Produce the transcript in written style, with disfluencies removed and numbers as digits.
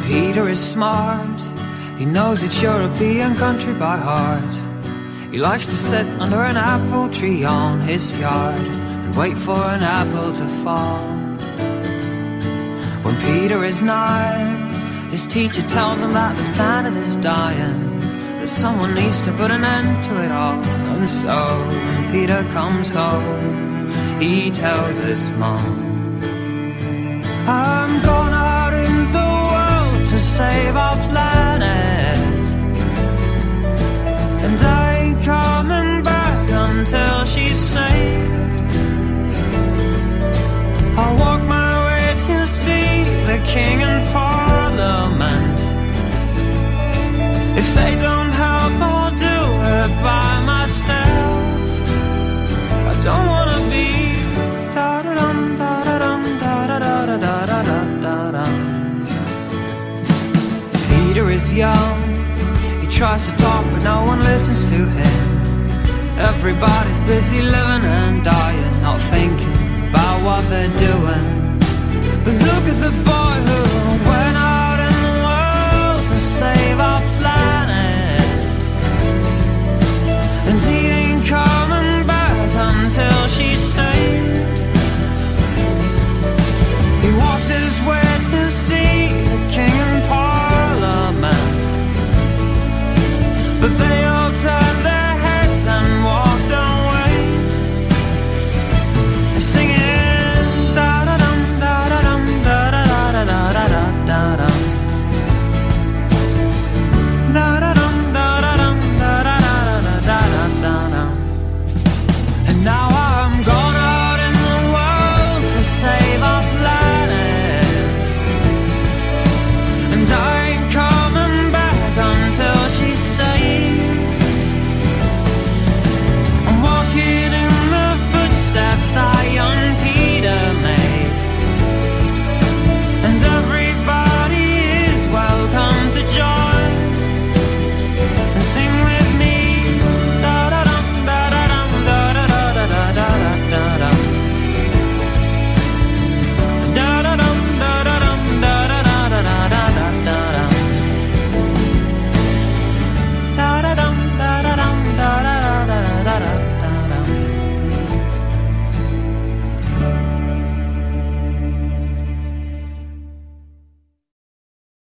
Peter is smart, he knows each European country by heart. He likes to sit under an apple tree on his yard and wait for an apple to fall. When Peter is 9, his teacher tells him that this planet is dying, that someone needs to put an end to it all. And so when Peter comes home, he tells his mom, I'm going out in the world to save our planet, and I ain't coming back until she's saved. I'll walk my way to see the King and Parliament. If they don't help, I'll do it by myself. I don't wanna be da-da-dum, da-da-dum, da-da-da-da-da-da-da-da. Peter is young, he tries to talk but no one listens to him. Everybody's busy living and dying, not thinking about what they're doing. But look at the boy who